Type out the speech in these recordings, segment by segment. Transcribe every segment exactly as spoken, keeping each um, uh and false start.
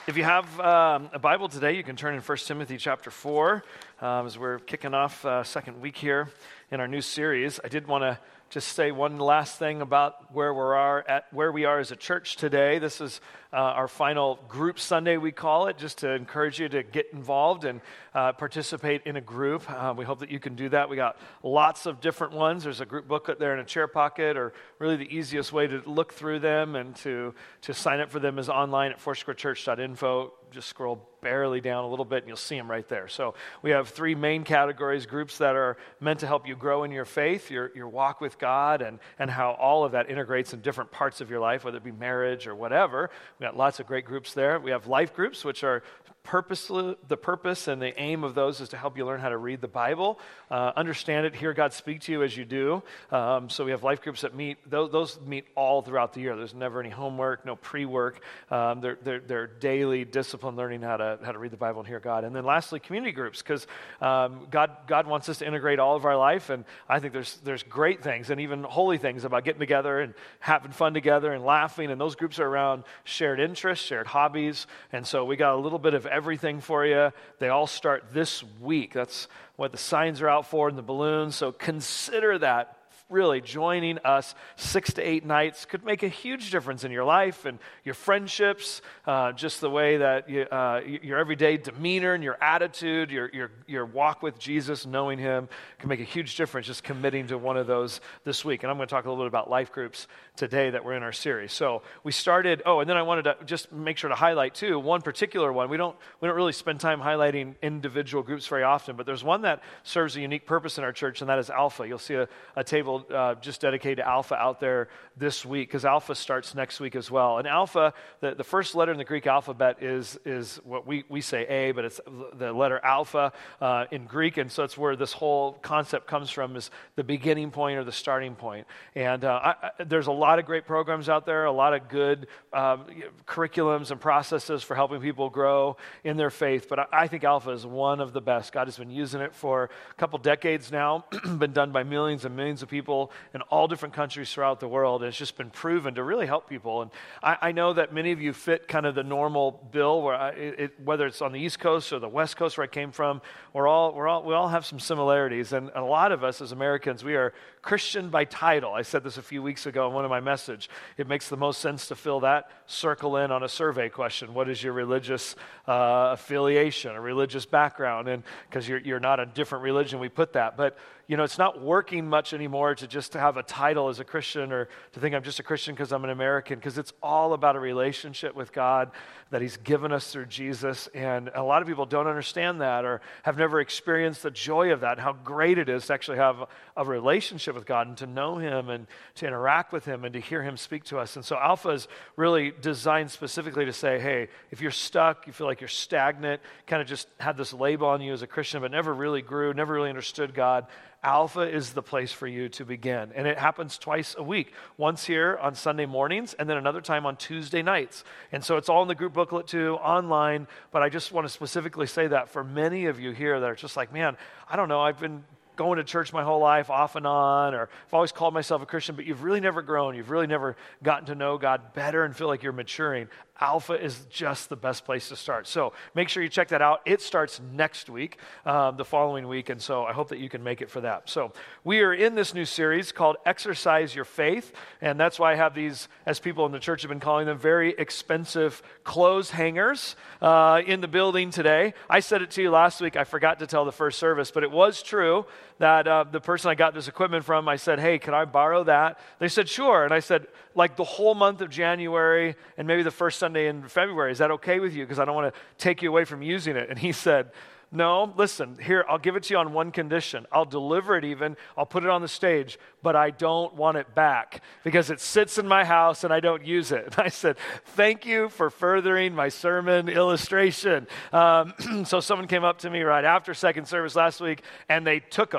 If you have um, a Bible today, you can turn in First Timothy chapter four um, as we're kicking off uh, second week here in our new series. I did want to just say one last thing about where we are at where we are as a church today. This is uh, our final group Sunday, we call it, just to encourage you to get involved and uh, participate in a group. Uh, we hope that you can do that. We got lots of different ones. There's a group booklet there in a chair pocket, or really the easiest way to look through them and to to sign up for them is online at foursquare church dot info. Just scroll barely down a little bit and you'll see them right there. So we have three main categories, groups that are meant to help you grow in your faith, your your walk with God, and, and how all of that integrates in different parts of your life, whether it be marriage or whatever. We got lots of great groups there. We have life groups, which are purposely, the purpose and the aim of those is to help you learn how to read the Bible, uh, understand it, hear God speak to you as you do. Um, so we have life groups that meet, those, those meet all throughout the year. There's never any homework, no pre-work. Um, they're, they're, they're daily discipline learning how to how to read the Bible and hear God. And then lastly, community groups, because um, God God wants us to integrate all of our life, and I think there's there's great things and even holy things about getting together and having fun together and laughing, and those groups are around shared interests, shared hobbies, and so we got a little bit of everything for you. They all start this week. That's what the signs are out for and the balloons, so consider that. Really, joining us six to eight nights could make a huge difference in your life and your friendships, uh, just the way that you, uh, your everyday demeanor and your attitude, your, your your walk with Jesus, knowing Him, can make a huge difference just committing to one of those this week. And I'm going to talk a little bit about life groups today that we're in our series. So we started, oh, and then I wanted to just make sure to highlight, too, one particular one. We don't, we don't really spend time highlighting individual groups very often, but there's one that serves a unique purpose in our church, and that is Alpha. You'll see a, a table Uh, just dedicated to Alpha out there this week, because Alpha starts next week as well. And Alpha, the, the first letter in the Greek alphabet is is what we, we say A, but it's the letter Alpha uh, in Greek, and so it's where this whole concept comes from, is the beginning point or the starting point. And uh, I, I, there's a lot of great programs out there, a lot of good um, curriculums and processes for helping people grow in their faith, but I, I think Alpha is one of the best. God has been using it for a couple decades now, been done by millions and millions of people in all different countries throughout the world. And it's just been proven to really help people. And I, I know that many of you fit kind of the normal bill, where I, it, whether it's on the East Coast or the West Coast where I came from, we're all we're all we all have some similarities. And a lot of us as Americans, we are Christian by title. I said this a few weeks ago in one of my messages. It makes the most sense to fill that circle in on a survey question. What is your religious uh, affiliation, a religious background? And because you're you're not a different religion, we put that. But you know, it's not working much anymore to just have a title as a Christian, or to think I'm just a Christian because I'm an American, because it's all about a relationship with God that He's given us through Jesus. And a lot of people don't understand that, or have never experienced the joy of that, and how great it is to actually have a relationship with God and to know Him and to interact with Him and to hear Him speak to us. And so Alpha is really designed specifically to say, hey, if you're stuck, you feel like you're stagnant, kind of just had this label on you as a Christian, but never really grew, never really understood God, Alpha is the place for you to begin. And it happens twice a week, once here on Sunday mornings and then another time on Tuesday nights. And so it's all in the group booklet too, online. But I just want to specifically say that for many of you here that are just like, man, I don't know, I've been going to church my whole life off and on, or I've always called myself a Christian, but you've really never grown. You've really never gotten to know God better and feel like you're maturing. Alpha is just the best place to start. So make sure you check that out. It starts next week, um, the following week, and so I hope that you can make it for that. So we are in this new series called Exercise Your Faith, and that's why I have these, as people in the church have been calling them, very expensive clothes hangers uh, in the building today. I said it to you last week. I forgot to tell the first service, but it was true that uh, the person I got this equipment from, I said, hey, can I borrow that? They said, sure. And I said, like the whole month of January and maybe the first Sunday in February, is that okay with you? Because I don't want to take you away from using it. And he said, no, listen, here, I'll give it to you on one condition. I'll deliver it even, I'll put it on the stage, but I don't want it back because it sits in my house and I don't use it. And I said, thank you for furthering my sermon illustration. Um, so someone came up to me right after second service last week and they took them.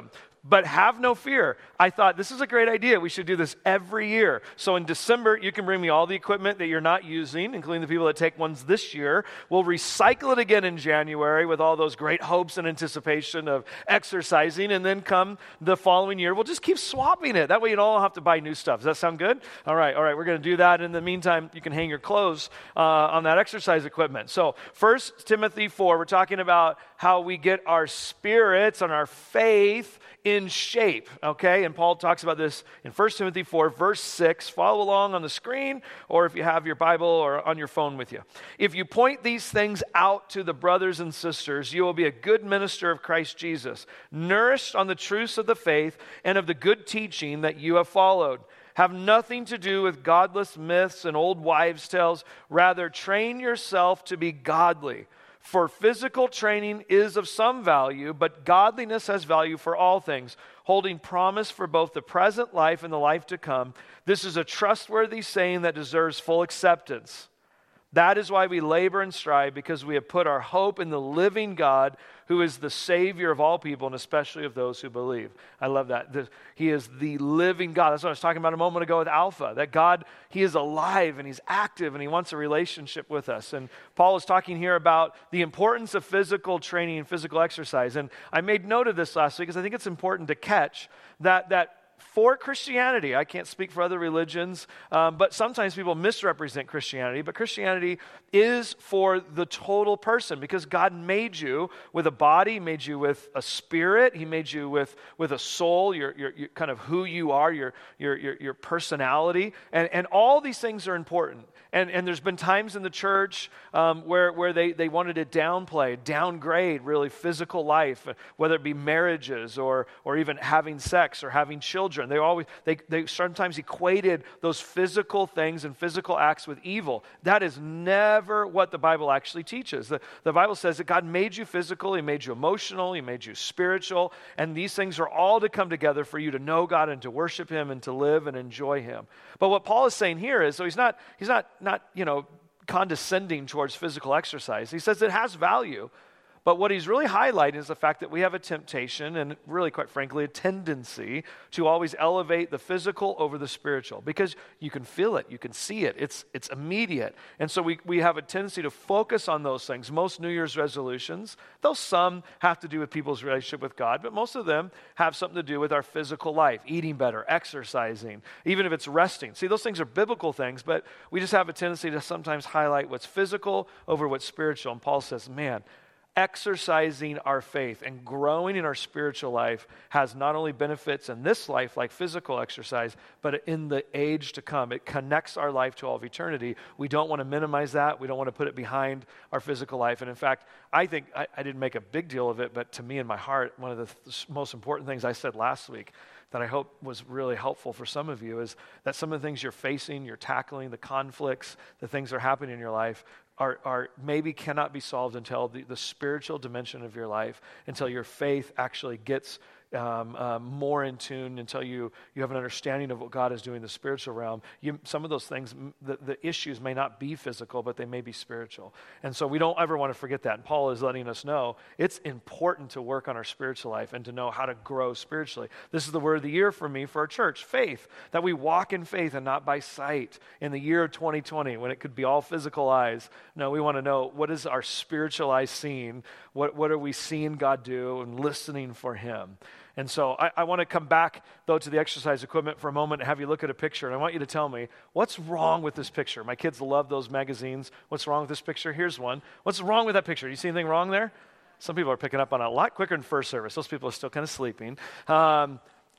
But have no fear. I thought, this is a great idea. We should do this every year. So in December, you can bring me all the equipment that you're not using, including the people that take ones this year. We'll recycle it again in January with all those great hopes and anticipation of exercising. And then come the following year, we'll just keep swapping it. That way you don't have to buy new stuff. Does that sound good? All right, all right. We're going to do that. In the meantime, you can hang your clothes uh, on that exercise equipment. So First Timothy four, we're talking about how we get our spirits and our faith in shape, okay? And Paul talks about this in First Timothy four, verse six. Follow along on the screen, or if you have your Bible or on your phone with you. If you point these things out to the brothers and sisters, you will be a good minister of Christ Jesus, nourished on the truths of the faith and of the good teaching that you have followed. Have nothing to do with godless myths and old wives' tales. Rather, train yourself to be godly. For physical training is of some value, but godliness has value for all things, holding promise for both the present life and the life to come. This is a trustworthy saying that deserves full acceptance. That is why we labor and strive, because we have put our hope in the living God, who is the Savior of all people, and especially of those who believe. I love that. The, he is the living God. That's what I was talking about a moment ago with Alpha, that God, He is alive, and He's active, and He wants a relationship with us. And Paul is talking here about the importance of physical training and physical exercise. And I made note of this last week, because I think it's important to catch that that for Christianity, I can't speak for other religions, um, but sometimes people misrepresent Christianity, but Christianity is for the total person, because God made you with a body, made you with a spirit, He made you with, with a soul, your, your, your kind of who you are, your, your, your, your personality, and, and all these things are important. And, and there's been times in the church um, where, where they, they wanted to downplay, downgrade really physical life, whether it be marriages or, or even having sex or having children. They always they, they sometimes equated those physical things and physical acts with evil. That is never what the Bible actually teaches. The, the Bible says that God made you physical, He made you emotional, He made you spiritual, and these things are all to come together for you to know God and to worship Him and to live and enjoy Him. But what Paul is saying here is, so he's not he's not not, you know, condescending towards physical exercise. He says it has value, but what he's really highlighting is the fact that we have a temptation and really, quite frankly, a tendency to always elevate the physical over the spiritual, because you can feel it, you can see it, it's it's immediate. And so we, we have a tendency to focus on those things. Most New Year's resolutions, though some have to do with people's relationship with God, but most of them have something to do with our physical life, eating better, exercising, even if it's resting. See, those things are biblical things, but we just have a tendency to sometimes highlight what's physical over what's spiritual. And Paul says, man, exercising our faith and growing in our spiritual life has not only benefits in this life, like physical exercise, but in the age to come. It connects our life to all of eternity. We don't want to minimize that. We don't want to put it behind our physical life. And in fact, I think, I, I didn't make a big deal of it, but to me in my heart, one of the th- most important things I said last week that I hope was really helpful for some of you is that some of the things you're facing, you're tackling, the conflicts, the things that are happening in your life are, are maybe cannot be solved until the, the spiritual dimension of your life, until your faith actually gets Um, um, more in tune, until you, you have an understanding of what God is doing in the spiritual realm. You, some of those things, the, the issues may not be physical, but they may be spiritual. And so we don't ever want to forget that. And Paul is letting us know it's important to work on our spiritual life and to know how to grow spiritually. This is the word of the year for me, for our church, faith, that we walk in faith and not by sight in the year of twenty twenty, when it could be all physical eyes. No, we want to know, what is our spiritual eyes seeing? What, what are we seeing God do and listening for Him? And so I, I want to come back, though, to the exercise equipment for a moment and have you look at a picture. And I want you to tell me, what's wrong with this picture? My kids love those magazines. What's wrong with this picture? Here's one. What's wrong with that picture? Do you see anything wrong there? Some people are picking up on it a lot quicker than first service. Those people are still kind of sleeping. Um,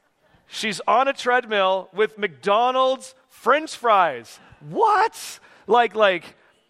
she's on a treadmill with McDonald's French fries. What? Like, like,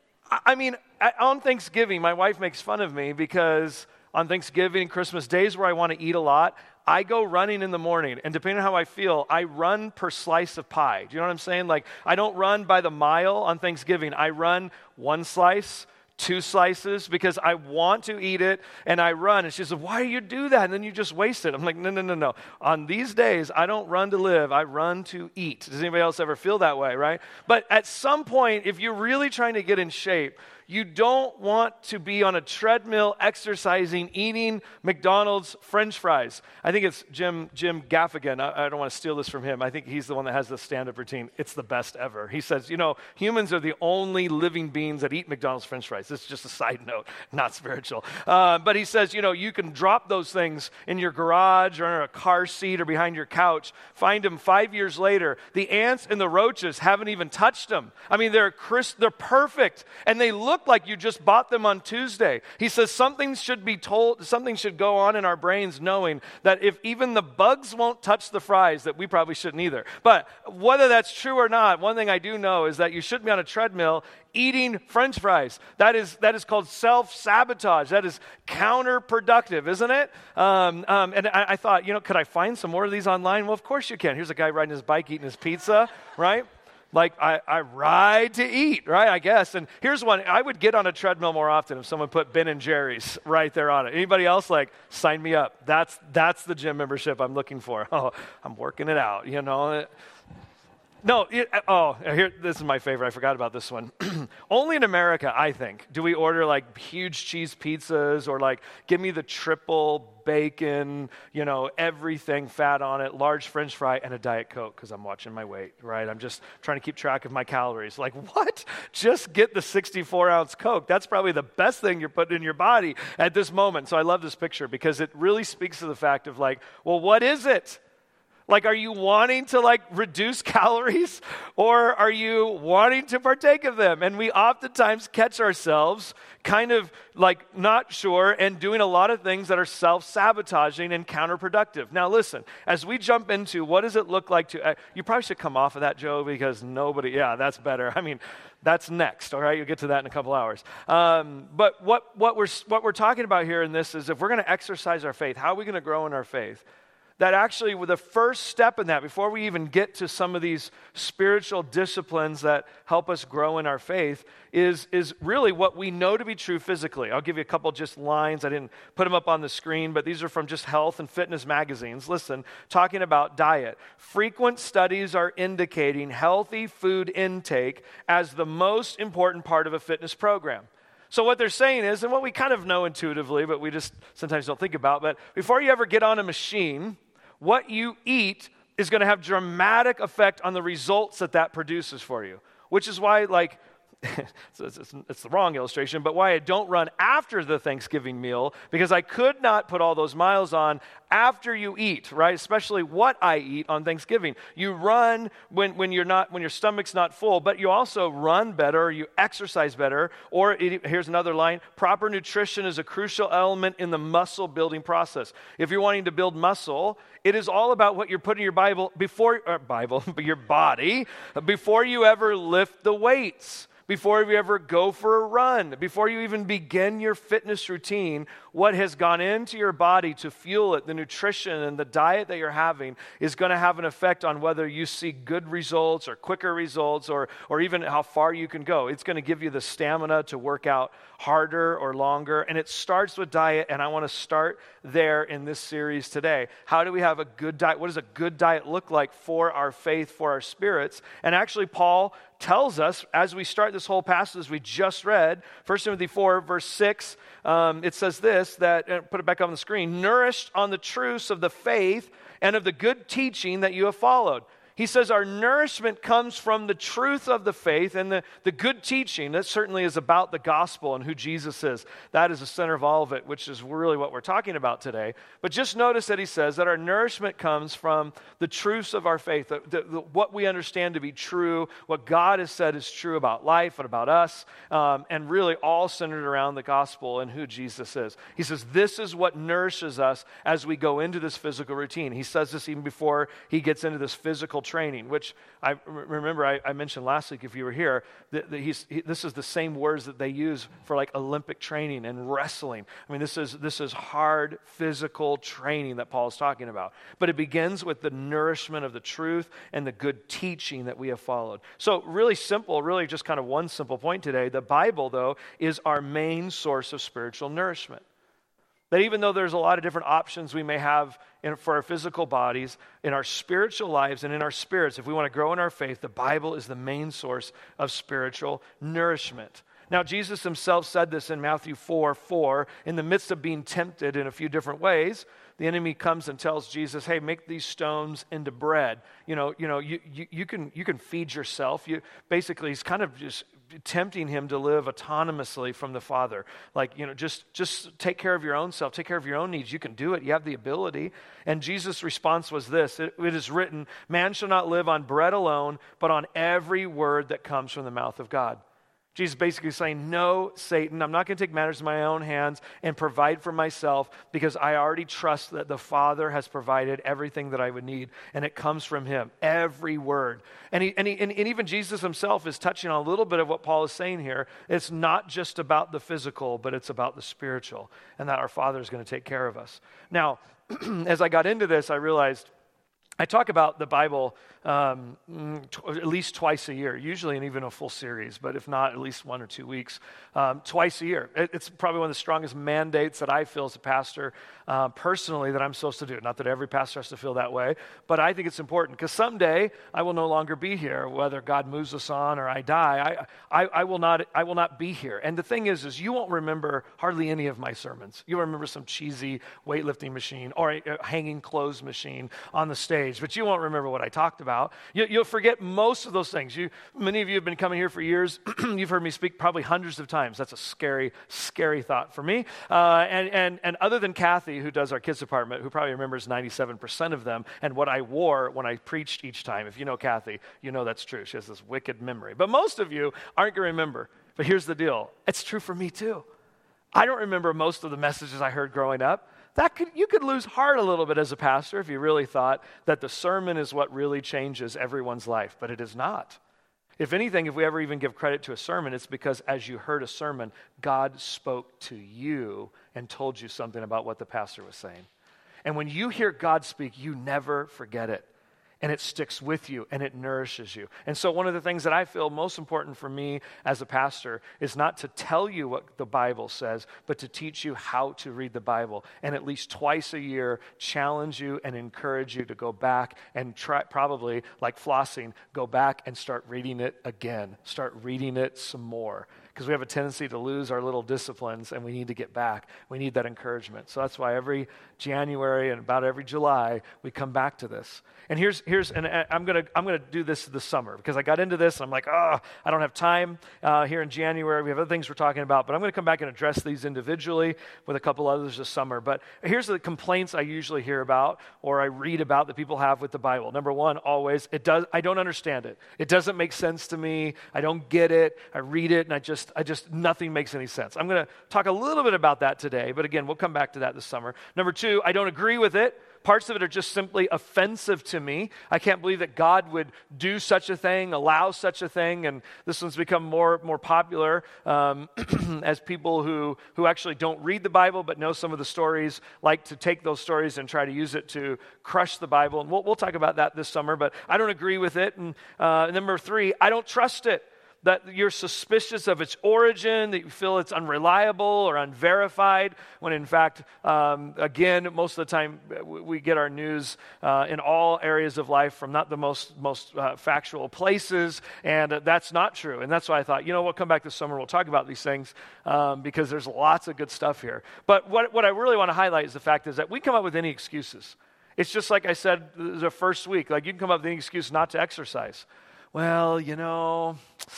I mean, on Thanksgiving, my wife makes fun of me because on Thanksgiving, Christmas, days where I want to eat a lot, I go running in the morning, and depending on how I feel, I run per slice of pie. Do you know what I'm saying? Like, I don't run by the mile on Thanksgiving. I run one slice, two slices, because I want to eat it, and I run. And she says, why do you do that? And then you just waste it. I'm like, no, no, no, no. On these days, I don't run to live. I run to eat. Does anybody else ever feel that way, right? But at some point, if you're really trying to get in shape, You don't want to be on a treadmill, exercising, eating McDonald's French fries. I think it's Jim Jim Gaffigan. I, I don't want to steal this from him. I think he's the one that has the stand-up routine. It's the best ever. He says, you know, humans are the only living beings that eat McDonald's French fries. This is just a side note, not spiritual. Uh, but he says, you know, you can drop those things in your garage or in a car seat or behind your couch. Find them five years later. The ants and the roaches haven't even touched them. I mean, they're crisp, they're perfect, and they look like you just bought them on Tuesday. He says something should be told, something should go on in our brains knowing that if even the bugs won't touch the fries, that we probably shouldn't either. But whether that's true or not, one thing I do know is that you shouldn't be on a treadmill eating French fries. That is that is called self-sabotage. That is counterproductive, isn't it? Um, um, and I, I thought, you know, could I find some more of these online? Well, of course you can. Here's a guy riding his bike eating his pizza, right? Like, I, I ride to eat, right, I guess. And here's one. I would get on a treadmill more often if someone put Ben and Jerry's right there on it. Anybody else, like, sign me up. That's that's the gym membership I'm looking for. Oh, I'm working it out, you know. No, it, oh, here, this is my favorite. I forgot about this one. Only in America, I think, do we order like huge cheese pizzas or like, give me the triple bacon, you know, everything fat on it, large French fry, and a Diet Coke because I'm watching my weight, right? I'm just trying to keep track of my calories. Like, what? Just get the sixty-four ounce Coke. That's probably the best thing you're putting in your body at this moment. So I love this picture because it really speaks to the fact of like, well, what is it? Like, are you wanting to, like, reduce calories, or are you wanting to partake of them? And we oftentimes catch ourselves kind of, like, not sure and doing a lot of things that are self-sabotaging and counterproductive. Now, listen, as we jump into what does it look like to, uh, you probably should come off of that, Joe, because nobody, yeah, that's better. I mean, that's next, all right? You'll get to that in a couple hours. Um, but what, what, we're, what we're talking about here in this is if we're going to exercise our faith, how are we going to grow in our faith? That actually the first step in that, before we even get to some of these spiritual disciplines that help us grow in our faith, is, is really what we know to be true physically. I'll give you a couple just lines. I didn't put them up on the screen, but these are from just health and fitness magazines. Listen, talking about diet. Frequent studies are indicating healthy food intake as the most important part of a fitness program. So what they're saying is, and what we kind of know intuitively, but we just sometimes don't think about, but before you ever get on a machine, what you eat is going to have dramatic effect on the results that that produces for you, which is why, like, it's, it's, it's the wrong illustration, but why I don't run after the Thanksgiving meal, because I could not put all those miles on after you eat, right? Especially what I eat on Thanksgiving. You run when, when you're not, when your stomach's not full, but you also run better, you exercise better, or it, here's another line, proper nutrition is a crucial element in the muscle building process. If you're wanting to build muscle, it is all about what you're putting in your Bible before, or Bible, your body, before you ever lift the weights. Before you ever go for a run, before you even begin your fitness routine, what has gone into your body to fuel it, the nutrition and the diet that you're having is going to have an effect on whether you see good results or quicker results or, or even how far you can go. It's going to give you the stamina to work out harder or longer, and it starts with diet, and I want to start there in this series today. How do we have a good diet? What does a good diet look like for our faith, for our spirits? And actually, Paul tells us, as we start this whole passage we just read, First Timothy four, verse six, um, it says this, that, uh, put it back on the screen, nourished on the truths of the faith and of the good teaching that you have followed. He says our nourishment comes from the truth of the faith and the, the good teaching. That certainly is about the gospel and who Jesus is. That is the center of all of it, which is really what we're talking about today. But just notice that he says that our nourishment comes from the truths of our faith, the, the, the, what we understand to be true, what God has said is true about life and about us, um, and really all centered around the gospel and who Jesus is. He says this is what nourishes us as we go into this physical routine. He says this even before he gets into this physical training, which I remember I, I mentioned last week if you were here, that, that he's, he, this is the same words that they use for like Olympic training and wrestling. I mean, this is this is hard physical training that Paul is talking about. But it begins with the nourishment of the truth and the good teaching that we have followed. So really simple, really just kind of one simple point today. The Bible, though, is our main source of spiritual nourishment. That even though there's a lot of different options we may have in, for our physical bodies, in our spiritual lives and in our spirits, if we want to grow in our faith, the Bible is the main source of spiritual nourishment. Now, Jesus himself said this in Matthew four four, in the midst of being tempted in a few different ways. The enemy comes and tells Jesus, hey, make these stones into bread. You know, you know, you, you, you can you can feed yourself. You basically, he's kind of just tempting him to live autonomously from the Father. Like, you know, just, just take care of your own self, take care of your own needs. You can do it. You have the ability. And Jesus' response was this, it, it is written, man shall not live on bread alone, but on every word that comes from the mouth of God. Jesus basically saying, no, Satan, I'm not going to take matters in my own hands and provide for myself because I already trust that the Father has provided everything that I would need, and it comes from him, every word. And, he, and, he, and, and even Jesus himself is touching on a little bit of what Paul is saying here. It's not just about the physical, but it's about the spiritual, and that our Father is going to take care of us. Now, as I got into this, I realized I talk about the Bible um, tw- at least twice a year, usually in even a full series, but if not, at least one or two weeks, um, twice a year. It, it's probably one of the strongest mandates that I feel as a pastor uh, personally that I'm supposed to do. Not that every pastor has to feel that way, but I think it's important because someday I will no longer be here, whether God moves us on or I die. I, I, I will not. I will not be here. And the thing is, is you won't remember hardly any of my sermons. You'll remember some cheesy weightlifting machine or a, a hanging clothes machine on the stage, but you won't remember what I talked about. You, you'll forget most of those things. You, many of you have been coming here for years. You've heard me speak probably hundreds of times. That's a scary, scary thought for me. Uh, and, and, and other than Kathy, who does our kids department, who probably remembers ninety-seven percent of them, and what I wore when I preached each time. If you know Kathy, you know that's true. She has this wicked memory. But most of you aren't going to remember. But here's the deal. It's true for me too. I don't remember most of the messages I heard growing up. That could, you could lose heart a little bit as a pastor if you really thought that the sermon is what really changes everyone's life, but it is not. If anything, if we ever even give credit to a sermon, it's because as you heard a sermon, God spoke to you and told you something about what the pastor was saying. And when you hear God speak, you never forget it. And it sticks with you, and it nourishes you. And so one of the things that I feel most important for me as a pastor is not to tell you what the Bible says, but to teach you how to read the Bible. And at least twice a year, challenge you and encourage you to go back and try, probably, like flossing, go back and start reading it again. Start reading it some more. Because we have a tendency to lose our little disciplines, and we need to get back. We need that encouragement. So that's why every January and about every July, we come back to this. And here's, here's, and I'm gonna, I'm gonna do this this summer because I got into this. And I'm like, oh, I don't have time uh, here in January. We have other things we're talking about, but I'm gonna come back and address these individually with a couple others this summer. But here's the complaints I usually hear about or I read about that people have with the Bible. Number one, always, it does. I don't understand it. It doesn't make sense to me. I don't get it. I read it and I just, I just, nothing makes any sense. I'm gonna talk a little bit about that today, but again, we'll come back to that this summer. Number two, I don't agree with it. Parts of it are just simply offensive to me. I can't believe that God would do such a thing, allow such a thing, and this one's become more more popular um, as people who, who actually don't read the Bible but know some of the stories like to take those stories and try to use it to crush the Bible. And we'll, we'll talk about that this summer, but I don't agree with it. And uh, number three, I don't trust it. That you're suspicious of its origin, that you feel it's unreliable or unverified, when in fact, um, again, most of the time we get our news uh, in all areas of life from not the most most uh, factual places, and uh, that's not true. And that's why I thought, you know, we'll come back this summer, we'll talk about these things, um, because there's lots of good stuff here. But what, what I really want to highlight is the fact is that we come up with any excuses. It's just like I said the first week, like you can come up with any excuse not to exercise. Well, you know,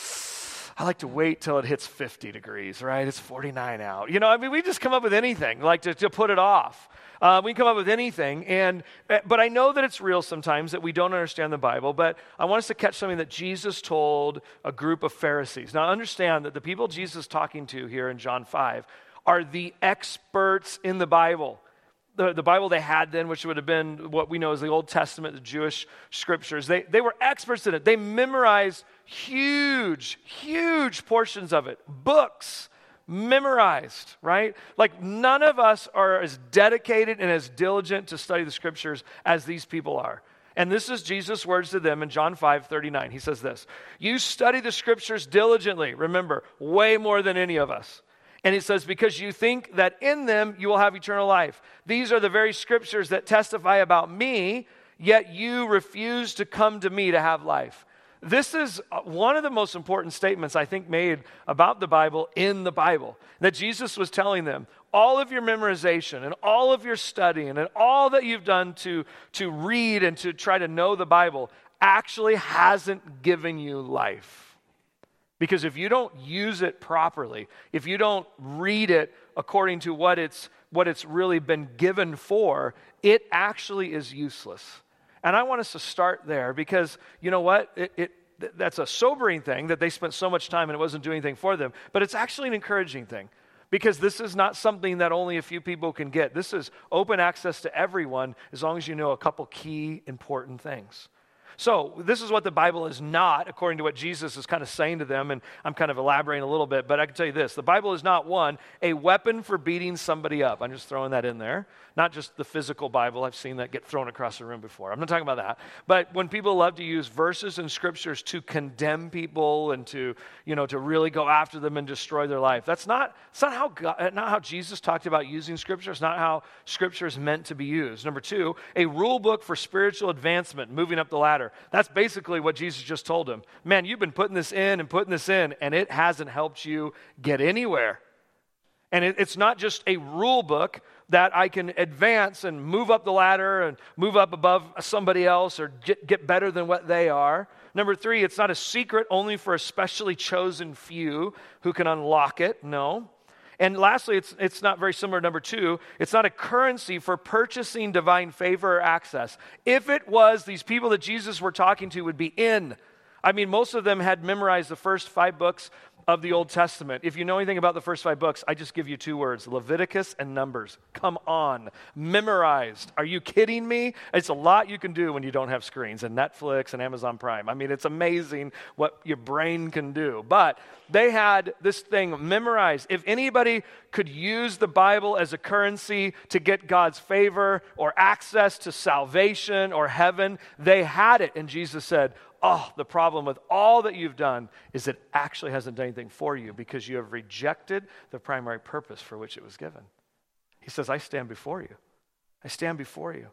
I like to wait till it hits fifty degrees, right? It's forty-nine out. You know, I mean, we just come up with anything, like to, to put it off. Uh, we can come up with anything, and but I know that it's real sometimes that we don't understand the Bible, but I want us to catch something that Jesus told a group of Pharisees. Now, understand that the people Jesus is talking to here in John five are the experts in the Bible. The, the Bible they had then, which would have been what we know as the Old Testament, the Jewish scriptures, they, they were experts in it. They memorized huge, huge portions of it. Books memorized, right? Like none of us are as dedicated and as diligent to study the scriptures as these people are. And this is Jesus' words to them in John five thirty-nine. He says this, "You study the scriptures diligently." Remember, way more than any of us. And it says, "Because you think that in them you will have eternal life. These are the very scriptures that testify about me, yet you refuse to come to me to have life." This is one of the most important statements I think made about the Bible in the Bible, that Jesus was telling them, all of your memorization and all of your studying and all that you've done to, to read and to try to know the Bible actually hasn't given you life. Because if you don't use it properly, if you don't read it according to what it's, what it's really been given for, it actually is useless. And I want us to start there because, you know what, it, it that's a sobering thing that they spent so much time and it wasn't doing anything for them, but it's actually an encouraging thing because this is not something that only a few people can get. This is open access to everyone as long as you know a couple key important things. So this is what the Bible is not, according to what Jesus is kind of saying to them, and I'm kind of elaborating a little bit, but I can tell you this. The Bible is not, one, a weapon for beating somebody up. I'm just throwing that in there. Not just the physical Bible. I've seen that get thrown across the room before. I'm not talking about that. But when people love to use verses and scriptures to condemn people and to, you know, to really go after them and destroy their life, that's not, it's not how God, not how Jesus talked about using scripture. It's not how scripture is meant to be used. Number two, a rule book for spiritual advancement, moving up the ladder. That's basically what Jesus just told him. Man, you've been putting this in and putting this in, and it hasn't helped you get anywhere. And it, it's not just a rule book that I can advance and move up the ladder and move up above somebody else or get, get better than what they are. Number three, it's not a secret only for a specially chosen few who can unlock it. No. And lastly, it's it's not very similar to number two. It's not a currency for purchasing divine favor or access. If it was, these people that Jesus were talking to would be in. I mean, most of them had memorized the first five books of the Old Testament. If you know anything about the first five books, I just give you two words, Leviticus and Numbers. Come on, memorized. Are you kidding me? It's a lot you can do when you don't have screens and Netflix and Amazon Prime. I mean, it's amazing what your brain can do. But they had this thing memorized. If anybody could use the Bible as a currency to get God's favor or access to salvation or heaven, they had it. And Jesus said, oh, the problem with all that you've done is it actually hasn't done anything for you because you have rejected the primary purpose for which it was given. He says, I stand before you. I stand before you.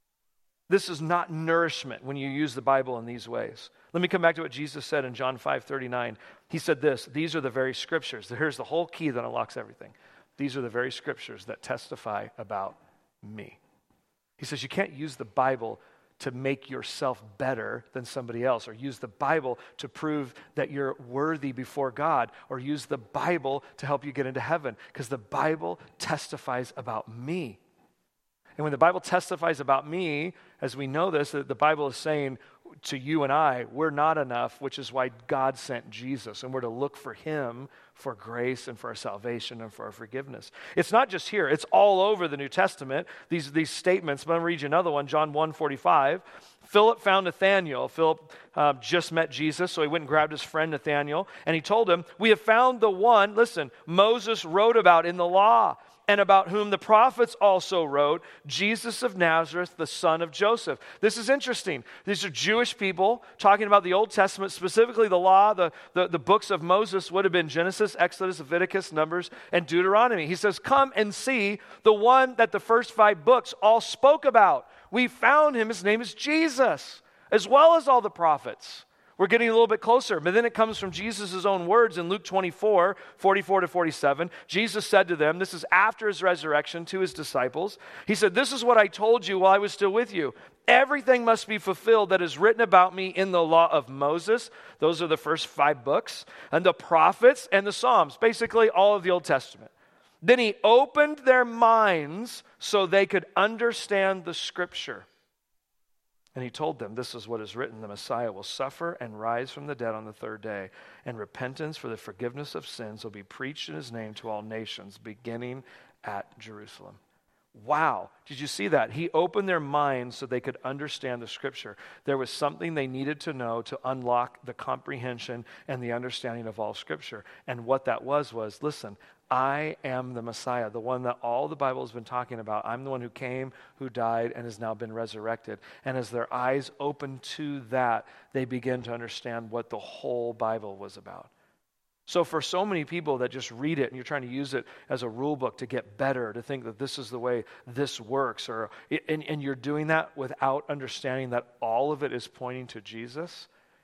This is not nourishment when you use the Bible in these ways. Let me come back to what Jesus said in John five thirty-nine. He said this, these are the very scriptures. Here's the whole key that unlocks everything. These are the very scriptures that testify about me. He says you can't use the Bible to make yourself better than somebody else, or use the Bible to prove that you're worthy before God, or use the Bible to help you get into heaven, because the Bible testifies about me. And when the Bible testifies about me, as we know this, the Bible is saying to you and I, we're not enough, which is why God sent Jesus, and we're to look for him for grace and for our salvation and for our forgiveness. It's not just here. It's all over the New Testament, these, these statements. But I'm going to read you another one, John one forty-five. Philip found Nathanael. Philip uh, just met Jesus, so he went and grabbed his friend Nathanael, and he told him, we have found the one, listen, Moses wrote about in the law, and about whom the prophets also wrote, Jesus of Nazareth, the son of Joseph. This is interesting. These are Jewish people talking about the Old Testament, specifically the law. The, the, the books of Moses would have been Genesis, Exodus, Leviticus, Numbers, and Deuteronomy. He says, come and see the one that the first five books all spoke about. We found him. His name is Jesus, as well as all the prophets. We're getting a little bit closer, but then it comes from Jesus' own words in Luke twenty-four, forty-four to forty-seven. Jesus said to them, this is after his resurrection, to his disciples. He said, this is what I told you while I was still with you. Everything must be fulfilled that is written about me in the law of Moses. Those are the first five books. And the prophets and the Psalms, basically all of the Old Testament. Then he opened their minds so they could understand the scripture. And he told them, this is what is written, the Messiah will suffer and rise from the dead on the third day, and repentance for the forgiveness of sins will be preached in his name to all nations, beginning at Jerusalem. Wow. Did you see that? He opened their minds so they could understand the scripture. There was something they needed to know to unlock the comprehension and the understanding of all scripture. And what that was was, listen, I am the Messiah, the one that all the Bible has been talking about. I'm the one who came, who died, and has now been resurrected. And as their eyes open to that, they begin to understand what the whole Bible was about. So for so many people that just read it and you're trying to use it as a rule book to get better, to think that this is the way this works, or and, and you're doing that without understanding that all of it is pointing to Jesus,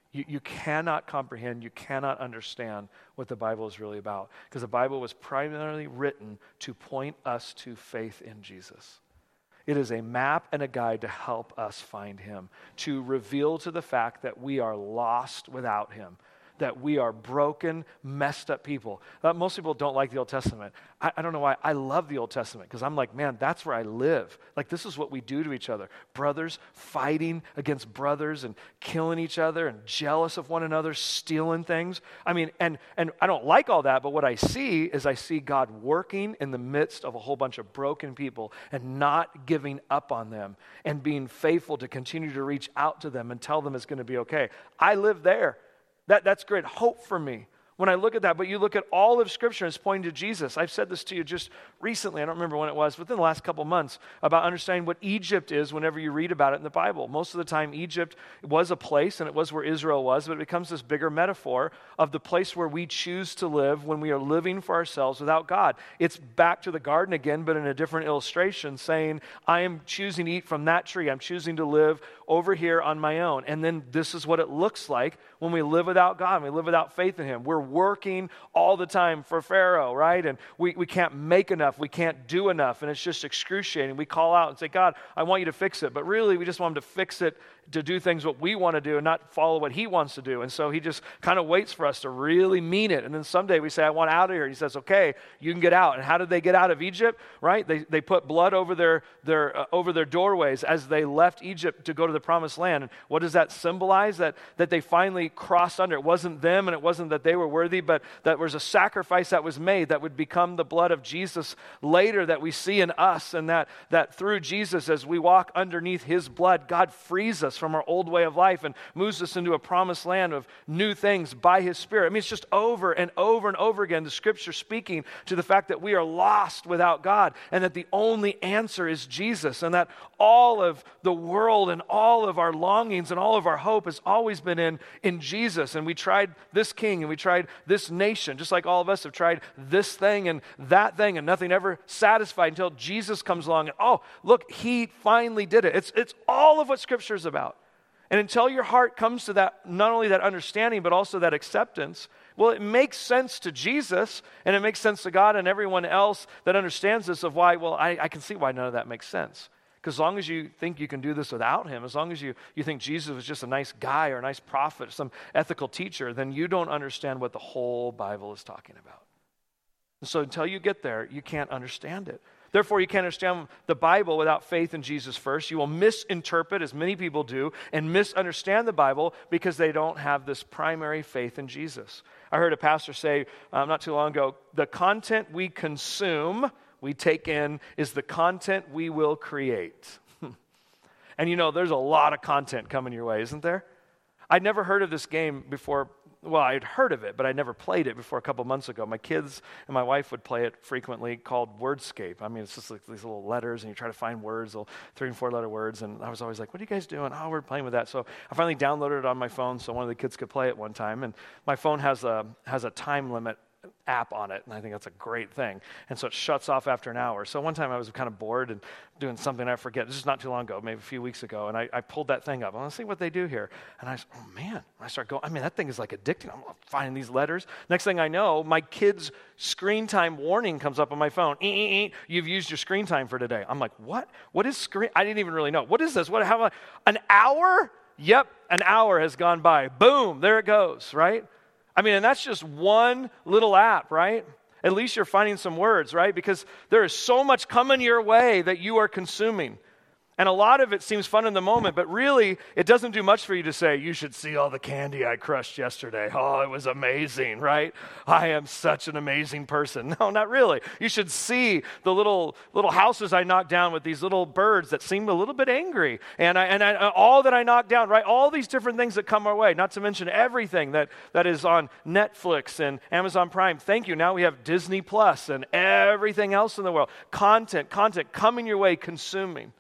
You, you cannot comprehend, you cannot understand what the Bible is really about, because the Bible was primarily written to point us to faith in Jesus. It is a map and a guide to help us find him, to reveal to the fact that we are lost without him, that we are broken, messed up people. Uh, most people don't like the Old Testament. I, I don't know why. I love the Old Testament because I'm like, man, that's where I live. Like, this is what we do to each other. Brothers fighting against brothers and killing each other and jealous of one another, stealing things. I mean, and, and I don't like all that, but what I see is I see God working in the midst of a whole bunch of broken people and not giving up on them and being faithful to continue to reach out to them and tell them it's going to be okay. I live there. That, that's great hope for me when I look at that. But you look at all of Scripture, it's pointing to Jesus. I've said this to you just recently. I don't remember when it was, within the last couple months, about understanding what Egypt is whenever you read about it in the Bible. Most of the time, Egypt was a place, and it was where Israel was, but it becomes this bigger metaphor of the place where we choose to live when we are living for ourselves without God. It's back to the garden again, but in a different illustration, saying, I am choosing to eat from that tree. I'm choosing to live over here on my own. And then this is what it looks like when we live without God, when we live without faith in him. We're working all the time for Pharaoh, right? And we, we can't make enough. We can't do enough. And it's just excruciating. We call out and say, God, I want you to fix it. But really, we just want him to fix it to do things what we want to do and not follow what he wants to do. And so he just kind of waits for us to really mean it. And then someday we say, I want out of here. And he says, okay, you can get out. And how did they get out of Egypt, right? They they put blood over their, their, uh, over their doorways as they left Egypt to go to the promised land. And what does that symbolize? That, that they finally crossed under. It wasn't them and it wasn't that they were worthy, but that was a sacrifice that was made that would become the blood of Jesus later that we see in us. And that, that through Jesus, as we walk underneath his blood, God frees us from our old way of life and moves us into a promised land of new things by his Spirit. I mean, it's just over and over and over again, the Scripture speaking to the fact that we are lost without God and that the only answer is Jesus, and that all of the world and all of our longings and all of our hope has always been in, in Jesus. And we tried this king and we tried this nation, just like all of us have tried this thing and that thing, and nothing ever satisfied until Jesus comes along and, oh, look, he finally did it. It's, it's all of what Scripture is about. And until your heart comes to that, not only that understanding, but also that acceptance, well, it makes sense to Jesus, and it makes sense to God and everyone else that understands this of why, well, I, I can see why none of that makes sense. Because as long as you think you can do this without him, as long as you, you think Jesus was just a nice guy or a nice prophet, some ethical teacher, then you don't understand what the whole Bible is talking about. And so until you get there, you can't understand it. Therefore, you can't understand the Bible without faith in Jesus first. You will misinterpret, as many people do, and misunderstand the Bible because they don't have this primary faith in Jesus. I heard a pastor say um, not too long ago, the content we consume, we take in, is the content we will create. And you know, there's a lot of content coming your way, isn't there? I'd never heard of this game before. Well, I'd heard of it, but I never played it before a couple months ago. My kids and my wife would play it frequently, called Wordscape. I mean, it's just like these little letters, and you try to find words, little three and four letter words, and I was always like, what are you guys doing? Oh, we're playing with that. So I finally downloaded it on my phone so one of the kids could play it one time, and my phone has a has a time limit app on it, and I think that's a great thing. And so it shuts off after an hour. So one time I was kind of bored and doing something I forget. This is not too long ago, maybe a few weeks ago, and I, I pulled that thing up. I want to see what they do here. And I said, oh man, I start going, I mean, that thing is like addicting. I'm finding these letters. Next thing I know, my kid's screen time warning comes up on my phone. E- e- e, you've used your screen time for today. I'm like, what? What is screen? I didn't even really know. What is this? What? How? An hour? Yep, an hour has gone by. Boom, there it goes, right? I mean, and that's just one little app, right? At least you're finding some words, right? Because there is so much coming your way that you are consuming. And a lot of it seems fun in the moment, but really, it doesn't do much for you to say, you should see all the candy I crushed yesterday. Oh, it was amazing, right? I am such an amazing person. No, not really. You should see the little little houses I knocked down with these little birds that seemed a little bit angry. And I, and I, all that I knocked down, right? All these different things that come our way, not to mention everything that, that is on Netflix and Amazon Prime. Thank you. Now we have Disney Plus and everything else in the world. Content, content coming your way, consuming.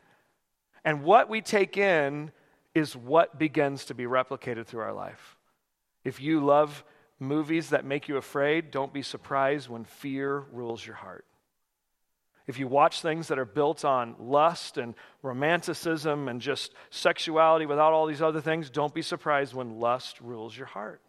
And what we take in is what begins to be replicated through our life. If you love movies that make you afraid, don't be surprised when fear rules your heart. If you watch things that are built on lust and romanticism and just sexuality without all these other things, don't be surprised when lust rules your heart.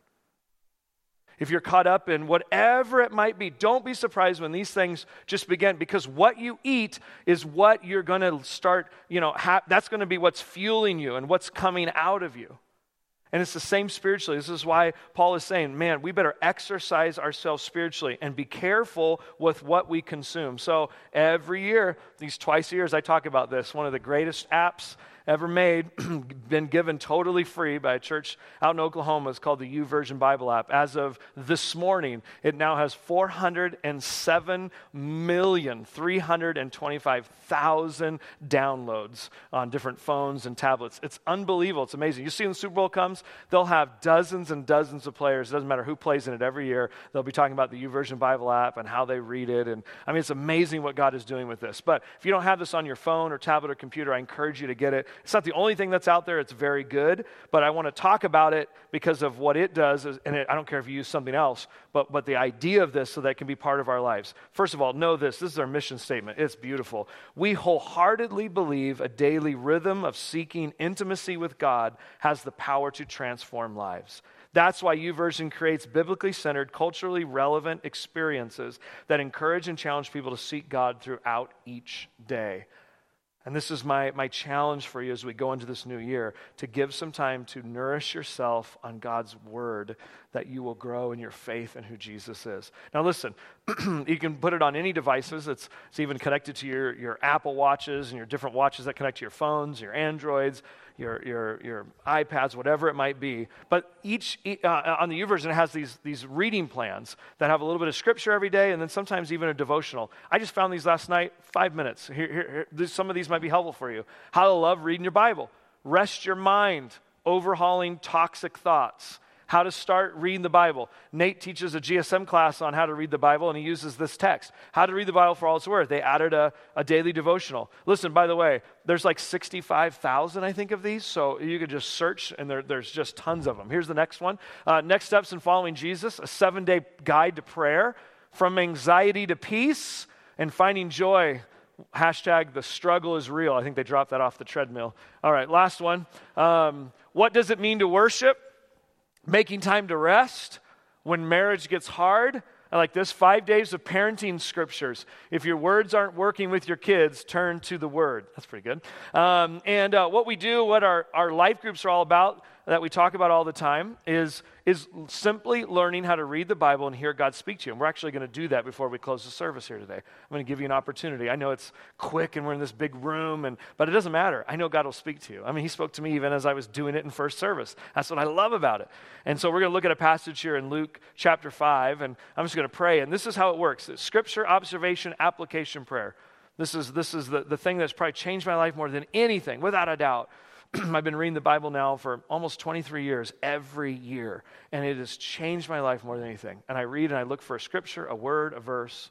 If you're caught up in whatever it might be, don't be surprised when these things just begin, because what you eat is what you're going to start, you know, ha- that's going to be what's fueling you and what's coming out of you. And it's the same spiritually. This is why Paul is saying, man, we better exercise ourselves spiritually and be careful with what we consume. So every year, these twice a years, I talk about this. One of the greatest apps ever made, been given totally free by a church out in Oklahoma. It's called the YouVersion Bible app. As of this morning, it now has four hundred seven million, three hundred twenty-five thousand downloads on different phones and tablets. It's unbelievable. It's amazing. You see when the Super Bowl comes, they'll have dozens and dozens of players. It doesn't matter who plays in it every year. They'll be talking about the YouVersion Bible app and how they read it. And I mean, it's amazing what God is doing with this. But if you don't have this on your phone or tablet or computer, I encourage you to get it. It's not the only thing that's out there. It's very good, but I want to talk about it because of what it does, and it, I don't care if you use something else, but, but the idea of this so that it can be part of our lives. First of all, know this. This is our mission statement. It's beautiful. We wholeheartedly believe a daily rhythm of seeking intimacy with God has the power to transform lives. That's why YouVersion creates biblically centered, culturally relevant experiences that encourage and challenge people to seek God throughout each day. And this is my, my challenge for you as we go into this new year, to give some time to nourish yourself on God's word, that you will grow in your faith in who Jesus is. Now listen, you can put it on any devices. It's, it's even connected to your, your Apple Watches and your different watches that connect to your phones, your Androids, your your your iPads, whatever it might be. But each, uh, on the YouVersion, it has these, these reading plans that have a little bit of scripture every day, and then sometimes even a devotional. I just found these last night, five minutes. Here, here, here, some of these might be helpful for you. How to love reading your Bible. Rest your mind, overhauling toxic thoughts. How to start reading the Bible. Nate teaches a G S M class on how to read the Bible, and he uses this text. How to read the Bible for all it's worth. They added a, a daily devotional. Listen, by the way, there's like sixty-five thousand, I think, of these, so you could just search, and there, there's just tons of them. Here's the next one. Uh, Next Steps in Following Jesus, a seven-day guide to prayer, from anxiety to peace, and finding joy. Hashtag the struggle is real. I think they dropped that off the treadmill. All right, last one. Um, what does it mean to worship? Making time to rest when marriage gets hard. I like this. Five days of parenting scriptures. If your words aren't working with your kids, turn to the word. That's pretty good. Um, and uh, what we do, what our, our life groups are all about, that we talk about all the time, is, is simply learning how to read the Bible and hear God speak to you. And we're actually going to do that before we close the service here today. I'm going to give you an opportunity. I know it's quick and we're in this big room, and but it doesn't matter. I know God will speak to you. I mean, he spoke to me even as I was doing it in first service. That's what I love about it. And so we're going to look at a passage here in Luke chapter five, and I'm just going to pray. And this is how it works. It's scripture, observation, application, prayer. This is, this is the, the thing that's probably changed my life more than anything, without a doubt. I've been reading the Bible now for almost twenty-three years, every year, and it has changed my life more than anything. And I read and I look for a scripture, a word, a verse,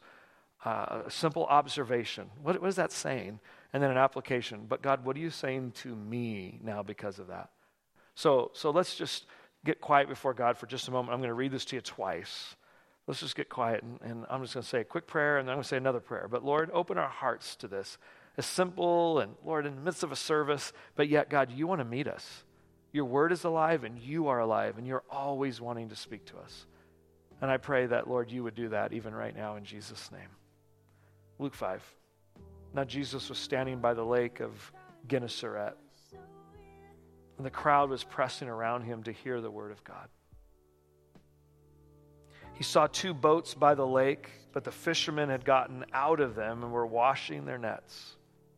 uh, a simple observation. What, what is that saying? And then an application. But God, what are you saying to me now because of that? So, so let's just get quiet before God for just a moment. I'm going to read this to you twice. Let's just get quiet, and, and I'm just going to say a quick prayer, and then I'm going to say another prayer. But Lord, open our hearts to this. It's simple, and Lord, in the midst of a service, but yet, God, you want to meet us. Your word is alive, and you are alive, and you're always wanting to speak to us. And I pray that, Lord, you would do that even right now in Jesus' name. Luke five. Now Jesus was standing by the lake of Gennesaret, and the crowd was pressing around him to hear the word of God. He saw two boats by the lake, but the fishermen had gotten out of them and were washing their nets.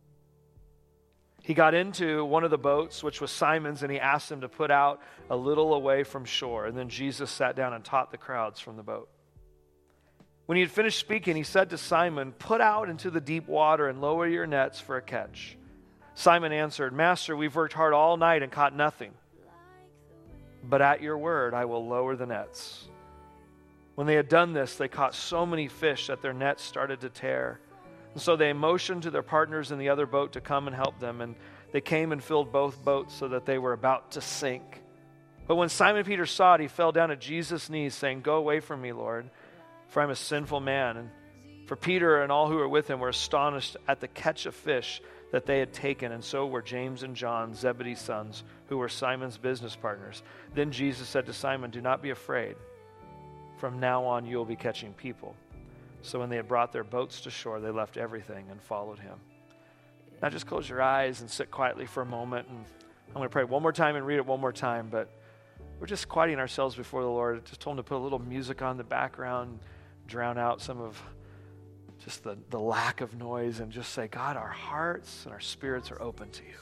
He got into one of the boats, which was Simon's, and he asked him to put out a little away from shore. And then Jesus sat down and taught the crowds from the boat. When he had finished speaking, he said to Simon, "Put out into the deep water and lower your nets for a catch." Simon answered, "Master, we've worked hard all night and caught nothing. But at your word, I will lower the nets." When they had done this, they caught so many fish that their nets started to tear. And so they motioned to their partners in the other boat to come and help them, and they came and filled both boats so that they were about to sink. But when Simon Peter saw it, he fell down at Jesus' knees, saying, "Go away from me, Lord, for I'm a sinful man." And For Peter and all who were with him were astonished at the catch of fish that they had taken, and so were James and John, Zebedee's sons, who were Simon's business partners. Then Jesus said to Simon, "Do not be afraid. From now on you will be catching people." So when they had brought their boats to shore, they left everything and followed him. Now just close your eyes and sit quietly for a moment. And I'm going to pray one more time and read it one more time, but we're just quieting ourselves before the Lord. Just told him to put a little music on in the background, drown out some of just the, the lack of noise, and just say, God, our hearts and our spirits are open to you.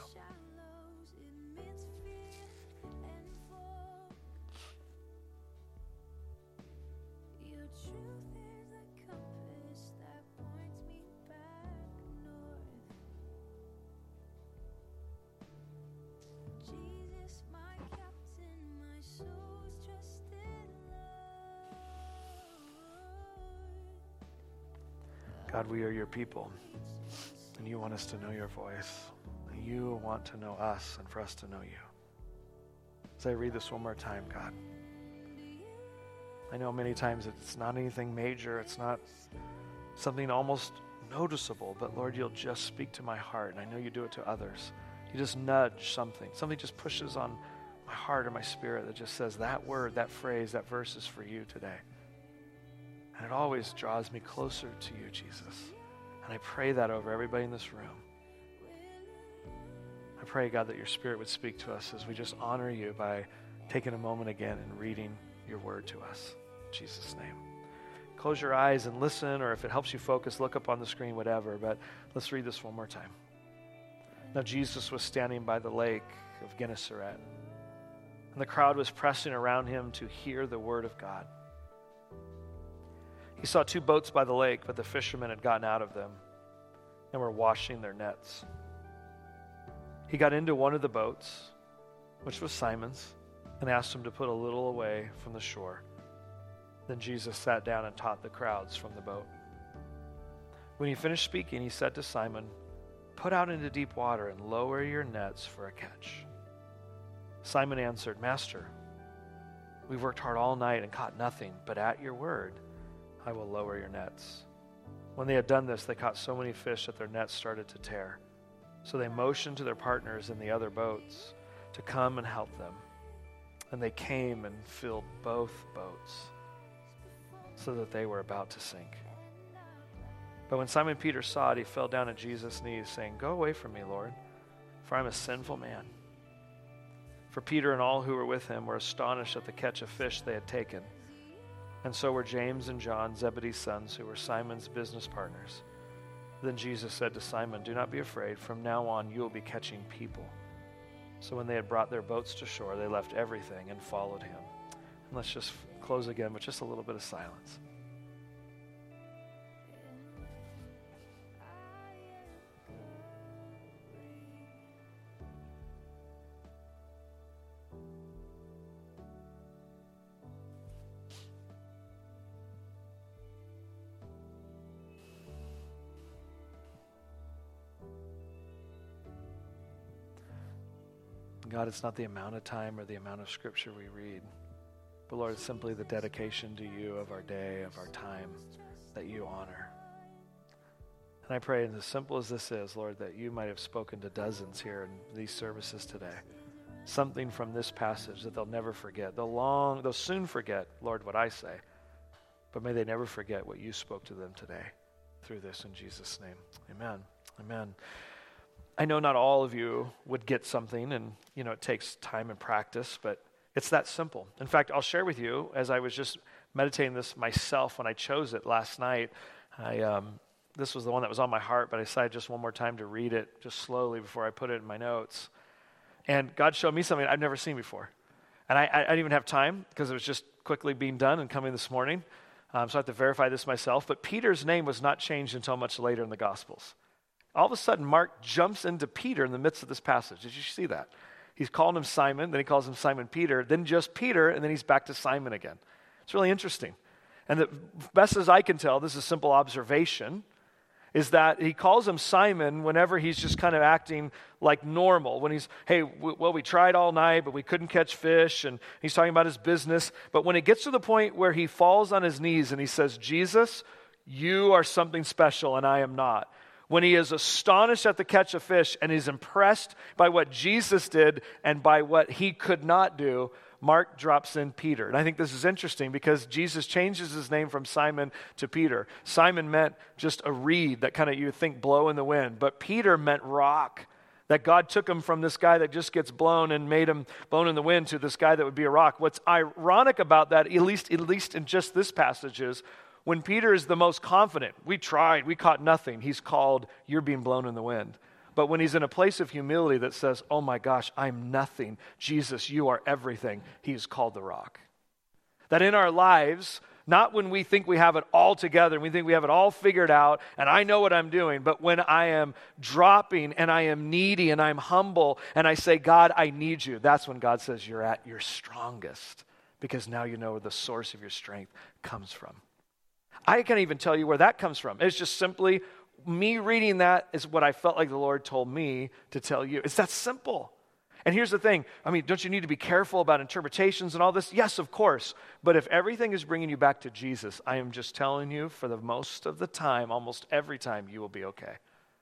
God, we are your people, and you want us to know your voice. And you want to know us and for us to know you. As I read this one more time, God, I know many times it's not anything major. It's not something almost noticeable, but Lord, you'll just speak to my heart, and I know you do it to others. You just nudge something. Something just pushes on my heart or my spirit that just says that word, that phrase, that verse is for you today. And it always draws me closer to you, Jesus. And I pray that over everybody in this room. I pray, God, that your Spirit would speak to us as we just honor you by taking a moment again and reading your word to us. In Jesus' name. Close your eyes and listen, or if it helps you focus, look up on the screen, whatever. But let's read this one more time. Now Jesus was standing by the lake of Gennesaret, and the crowd was pressing around him to hear the word of God. He saw two boats by the lake, but the fishermen had gotten out of them and were washing their nets. He got into one of the boats, which was Simon's, and asked him to put a little away from the shore. Then Jesus sat down and taught the crowds from the boat. When he finished speaking, he said to Simon, "Put out into deep water and lower your nets for a catch." Simon answered, "Master, we've worked hard all night and caught nothing, but at your word, I will lower your nets." When they had done this, they caught so many fish that their nets started to tear. So they motioned to their partners in the other boats to come and help them. And they came and filled both boats so that they were about to sink. But when Simon Peter saw it, he fell down at Jesus' knees, saying, "Go away from me, Lord, for I'm a sinful man." For Peter and all who were with him were astonished at the catch of fish they had taken. And so were James and John, Zebedee's sons, who were Simon's business partners. Then Jesus said to Simon, "Do not be afraid. From now on you will be catching people." So when they had brought their boats to shore, they left everything and followed him. And let's just close again with just a little bit of silence. God, it's not the amount of time or the amount of scripture we read, but Lord, it's simply the dedication to you of our day, of our time, that you honor. And I pray, and as simple as this is, Lord, that you might have spoken to dozens here in these services today. Something from this passage that they'll never forget. They'll long, they'll soon forget, Lord, what I say, but may they never forget what you spoke to them today through this in Jesus' name. Amen. Amen. I know not all of you would get something, and you know it takes time and practice, but it's that simple. In fact, I'll share with you, as I was just meditating this myself when I chose it last night, I um, this was the one that was on my heart, but I decided just one more time to read it just slowly before I put it in my notes. And God showed me something I've never seen before. And I, I didn't even have time because it was just quickly being done and coming this morning. Um, so I have to verify this myself. But Peter's name was not changed until much later in the Gospels. All of a sudden, Mark jumps into Peter in the midst of this passage. Did you see that? He's calling him Simon, then he calls him Simon Peter, then just Peter, and then he's back to Simon again. It's really interesting. And the best as I can tell, this is a simple observation, is that he calls him Simon whenever he's just kind of acting like normal. When he's, hey, w- well, we tried all night, but we couldn't catch fish, and he's talking about his business. But when it gets to the point where he falls on his knees and he says, "Jesus, you are something special and I am not. When he is astonished at the catch of fish and is impressed by what Jesus did and by what he could not do, Mark drops in Peter. And I think this is interesting because Jesus changes his name from Simon to Peter. Simon meant just a reed that kind of you would think blow in the wind, but Peter meant rock. That God took him from this guy that just gets blown and made him blown in the wind to this guy that would be a rock. What's ironic about that, at least, at least in just this passage, is when Peter is the most confident, we tried, we caught nothing, he's called, you're being blown in the wind. But when he's in a place of humility that says, oh my gosh, I'm nothing, Jesus, you are everything, he's called the rock. That in our lives, not when we think we have it all together, we think we have it all figured out, and I know what I'm doing, but when I am dropping and I am needy and I'm humble and I say, God, I need you, that's when God says you're at your strongest, because now you know where the source of your strength comes from. I can't even tell you where that comes from. It's just simply me reading that is what I felt like the Lord told me to tell you. It's that simple. And here's the thing. I mean, don't you need to be careful about interpretations and all this? Yes, of course. But if everything is bringing you back to Jesus, I am just telling you for the most of the time, almost every time, you will be okay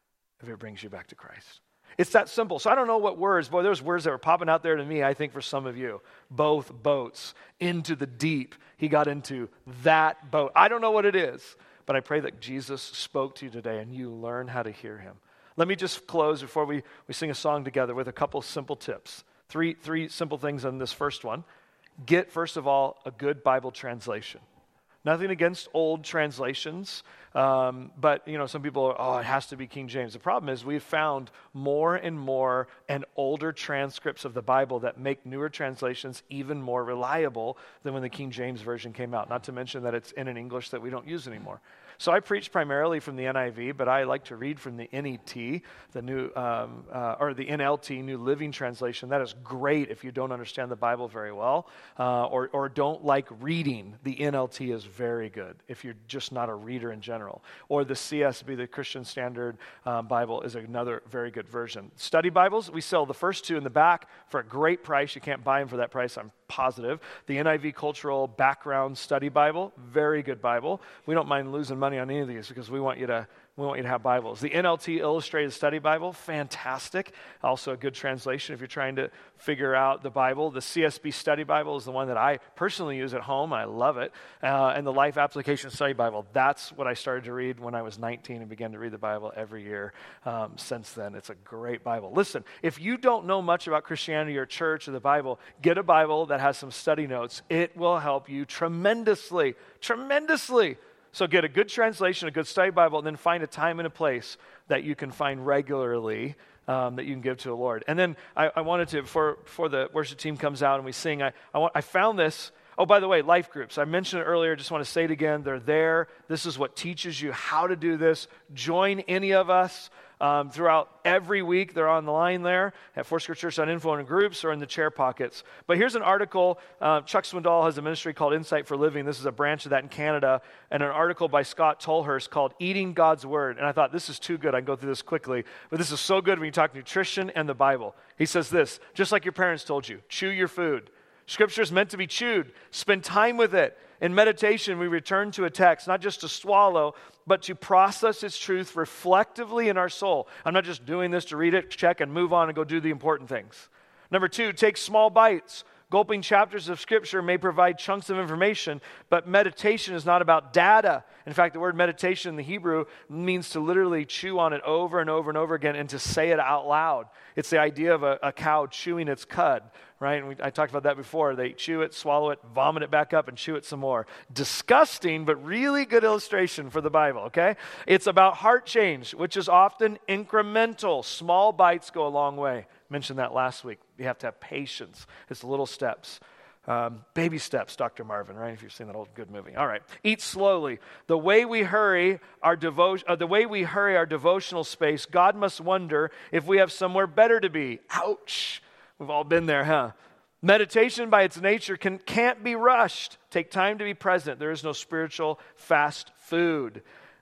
if it brings you back to Christ. It's that simple. So I don't know what words. Boy, there's words that were popping out there to me, I think, for some of you. Both boats, into the deep. He got into that boat. I don't know what it is, but I pray that Jesus spoke to you today and you learn how to hear him. Let me just close before we, we sing a song together with a couple simple tips. Three, three simple things on this first one. Get, first of all, a good Bible translation. Nothing against old translations, um, but you know, some people are, oh, it has to be King James. The problem is we've found more and more and older transcripts of the Bible that make newer translations even more reliable than when the King James Version came out, not to mention that it's in an English that we don't use anymore. So I preach primarily from the N I V, but I like to read from the N E T, the new um, uh, or the N L T, New Living Translation. That is great if you don't understand the Bible very well, uh, or or don't like reading. The N L T is very good if you're just not a reader in general. Or the C S B, the Christian Standard um, Bible, is another very good version. Study Bibles, we sell the first two in the back for a great price. You can't buy them for that price, I'm positive. The N I V Cultural Background Study Bible, very good Bible. We don't mind losing money on any of these because we want you to we want you to have Bibles. The N L T Illustrated Study Bible, fantastic. Also a good translation if you're trying to figure out the Bible. The C S B Study Bible is the one that I personally use at home. I love it. Uh, and the Life Application Study Bible, that's what I started to read when I was nineteen and began to read the Bible every year um, since then. It's a great Bible. Listen, if you don't know much about Christianity or church or the Bible, get a Bible that has some study notes. It will help you tremendously, tremendously. So get a good translation, a good study Bible, and then find a time and a place that you can find regularly um, that you can give to the Lord. And then I, I wanted to, before, before the worship team comes out and we sing, I, I, want, I found this. Oh, by the way, life groups. I mentioned it earlier. Just want to say it again. They're there. This is what teaches you how to do this. Join any of us. Um, throughout every week, they're on the line there at foursquare church dot info in groups or in the chair pockets. But here's an article. Uh, Chuck Swindoll has a ministry called Insight for Living. This is a branch of that in Canada. And an article by Scott Tolhurst called Eating God's Word. And I thought, this is too good. I can go through this quickly. But this is so good when you talk nutrition and the Bible. He says this, just like your parents told you, chew your food. Scripture is meant to be chewed. Spend time with it. In meditation, we return to a text, not just to swallow, but to process its truth reflectively in our soul. I'm not just doing this to read it, check, and move on and go do the important things. Number two, take small bites. Gulping chapters of Scripture may provide chunks of information, but meditation is not about data. In fact, the word meditation in the Hebrew means to literally chew on it over and over and over again and to say it out loud. It's the idea of a, a cow chewing its cud, right? And we, I talked about that before. They chew it, swallow it, vomit it back up, and chew it some more. Disgusting, but really good illustration for the Bible, okay? It's about heart change, which is often incremental. Small bites go a long way. Mentioned that last week. You have to have patience. It's little steps. Um, baby steps, Doctor Marvin, right? If you've seen that old good movie. All right. Eat slowly. The way we hurry our devotion, uh, the way we hurry our devotional space, God must wonder if we have somewhere better to be. Ouch. We've all been there, huh? Meditation by its nature can, can't be rushed. Take time to be present. There is no spiritual fast food.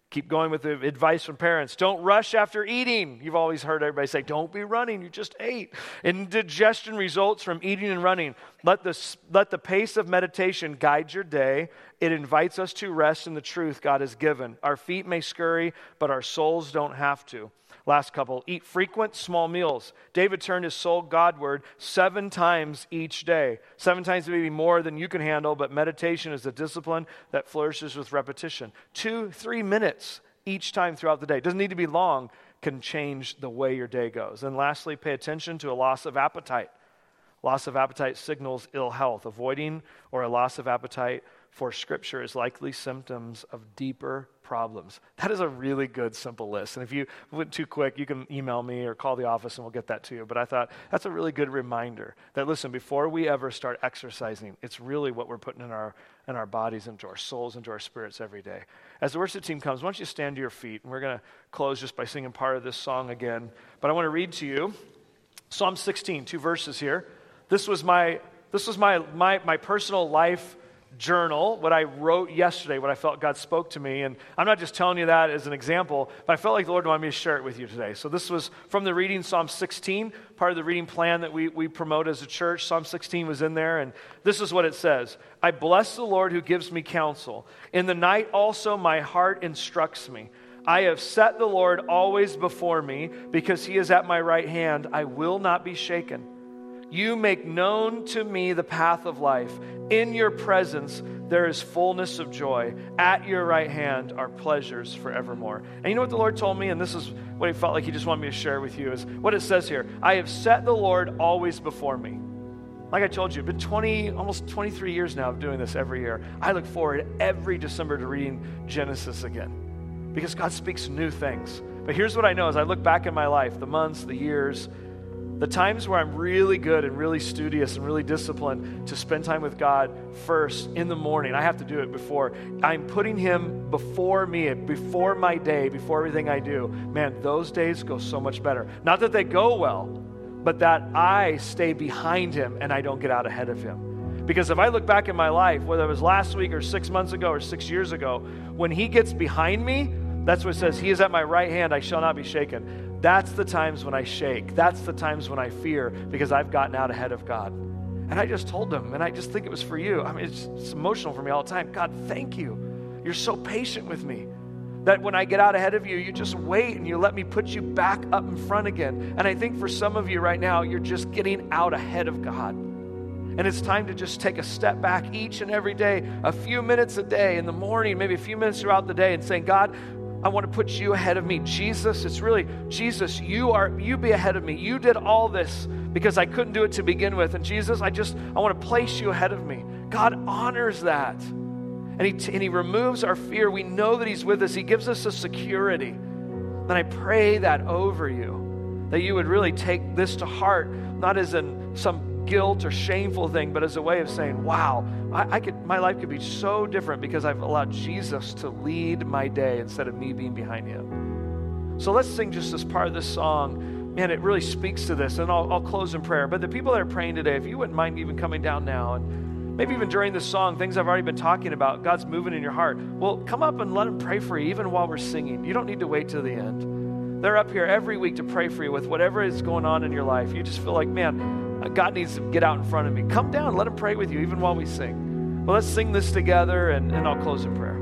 Keep going with the advice from parents. Don't rush after eating. You've always heard everybody say, don't be running, you just ate. Indigestion results from eating and running. Let the, let the pace of meditation guide your day. It invites us to rest in the truth God has given. Our feet may scurry, but our souls don't have to. Last couple, eat frequent small meals. David turned his soul Godward seven times each day. Seven times maybe more than you can handle, but meditation is a discipline that flourishes with repetition. Two, three minutes each time throughout the day. It doesn't need to be long, can change the way your day goes. And lastly, pay attention to a loss of appetite. Loss of appetite signals ill health. Avoiding or a loss of appetite for Scripture is likely symptoms of deeper problems. That is a really good, simple list. And if you went too quick, you can email me or call the office and we'll get that to you. But I thought that's a really good reminder that, listen, before we ever start exercising, it's really what we're putting in our in our bodies, into our souls, into our spirits every day. As the worship team comes, why don't you stand to your feet? And we're going to close just by singing part of this song again. But I want to read to you Psalm sixteen, two verses here. This was my this was my my my personal life journal, what I wrote yesterday, what I felt God spoke to me. And I'm not just telling you that as an example, but I felt like the Lord wanted me to share it with you today. So this was from the reading, Psalm sixteen, part of the reading plan that we, we promote as a church. Psalm sixteen was in there, and this is what it says. I bless the Lord who gives me counsel. In the night also my heart instructs me. I have set the Lord always before me, because he is at my right hand. I will not be shaken. You make known to me the path of life. In your presence there is fullness of joy. At your right hand are pleasures forevermore. And you know what the Lord told me? And this is what he felt like he just wanted me to share with you, is what it says here. I have set the Lord always before me. Like I told you, it's been twenty, almost twenty-three years now of doing this every year. I look forward every December to reading Genesis again, because God speaks new things. But here's what I know as I look back in my life, the months, the years, the times where I'm really good and really studious and really disciplined to spend time with God first in the morning. I have to do it before. I'm putting him before me, before my day, before everything I do. Man, those days go so much better. Not that they go well, but that I stay behind him and I don't get out ahead of him. Because if I look back in my life, whether it was last week or six months ago or six years ago, when he gets behind me, that's what it says, he is at my right hand, I shall not be shaken. That's the times when I shake. That's the times when I fear, because I've gotten out ahead of God. And I just told him, and I just think it was for you. I mean, it's, it's emotional for me all the time. God, thank you. You're so patient with me that when I get out ahead of you, you just wait and you let me put you back up in front again. And I think for some of you right now, you're just getting out ahead of God. And it's time to just take a step back each and every day, a few minutes a day in the morning, maybe a few minutes throughout the day, and saying, God, I want to put you ahead of me. Jesus, it's really, Jesus, you are, you be ahead of me. You did all this because I couldn't do it to begin with. And Jesus, I just, I want to place you ahead of me. God honors that. And he, and he removes our fear. We know that he's with us. He gives us a security. And I pray that over you, that you would really take this to heart, not as in some guilt or shameful thing, but as a way of saying, wow, I, I could, my life could be so different because I've allowed Jesus to lead my day instead of me being behind him. So let's sing just as part of this song. Man, it really speaks to this, and I'll, I'll close in prayer. But the people that are praying today, if you wouldn't mind even coming down now, and maybe even during this song, things I've already been talking about, God's moving in your heart, well, come up and let him pray for you even while we're singing. You don't need to wait till the end. They're up here every week to pray for you with whatever is going on in your life. You just feel like, man, God needs to get out in front of me. Come down, let him pray with you even while we sing. Well, let's sing this together, and, and I'll close in prayer.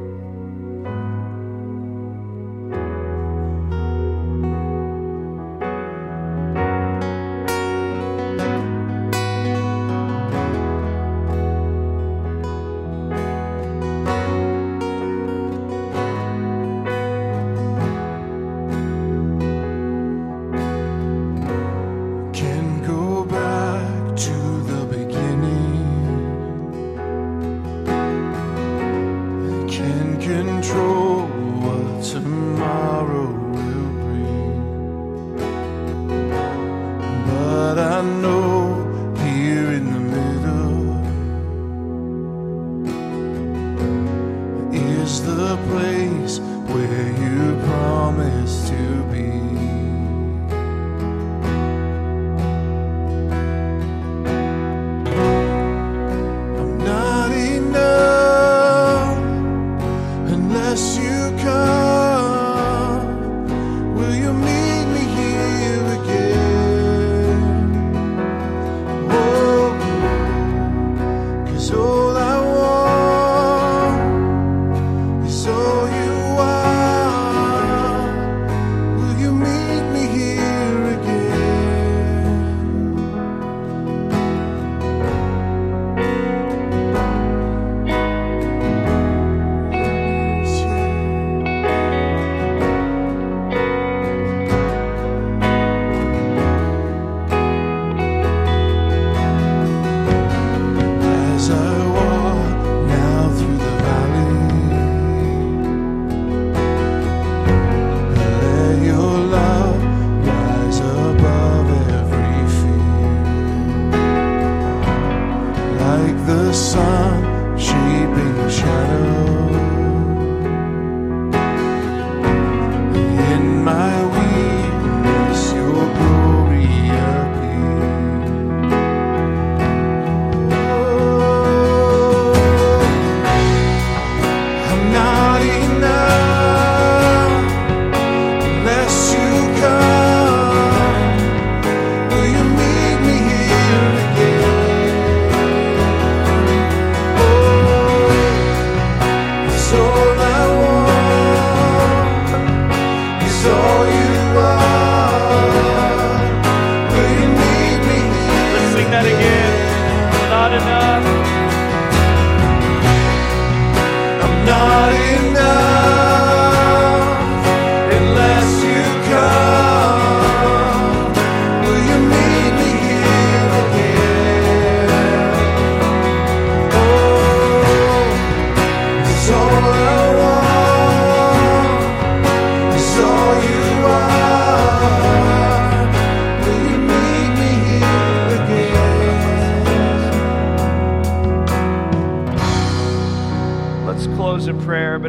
Can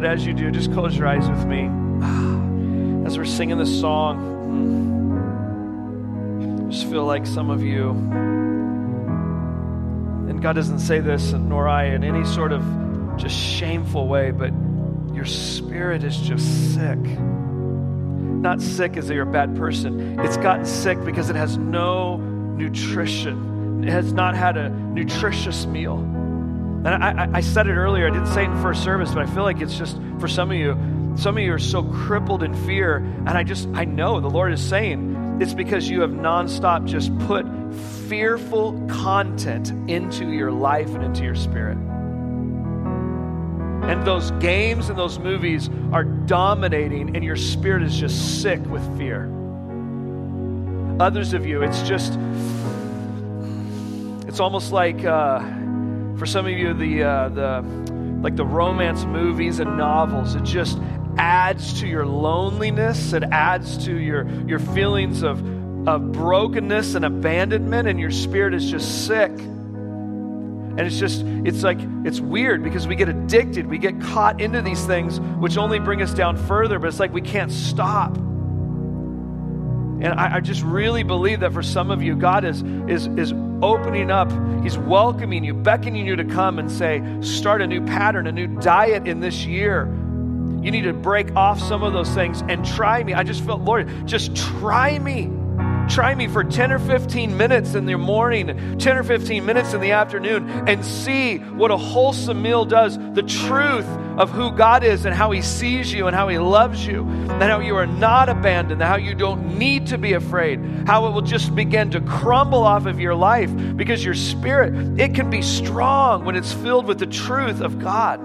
as you do, just close your eyes with me. As we're singing this song, I just feel like some of you, and God doesn't say this, nor I, in any sort of just shameful way, but your spirit is just sick. Not sick as though you're a bad person. It's gotten sick because it has no nutrition. It has not had a nutritious meal. And I, I said it earlier, I didn't say it in first service, but I feel like it's just, for some of you, some of you are so crippled in fear, and I just, I know the Lord is saying, it's because you have nonstop just put fearful content into your life and into your spirit. And those games and those movies are dominating, and your spirit is just sick with fear. Others of you, it's just, it's almost like, uh, for some of you, the uh, the like the romance movies and novels, it just adds to your loneliness. It adds to your your feelings of of brokenness and abandonment, and your spirit is just sick. And it's just, it's like, it's weird because we get addicted. We get caught into these things which only bring us down further, but it's like we can't stop. And I, I just really believe that for some of you, God is, is, is opening up. He's welcoming you, beckoning you to come and say, start a new pattern, a new diet in this year. You need to break off some of those things and try me. I just felt, Lord, just try me. Try me for ten or fifteen minutes in the morning, ten or fifteen minutes in the afternoon, and see what a wholesome meal does. The truth of who God is and how he sees you and how he loves you, and how you are not abandoned, and how you don't need to be afraid, how it will just begin to crumble off of your life because your spirit, it can be strong when it's filled with the truth of God.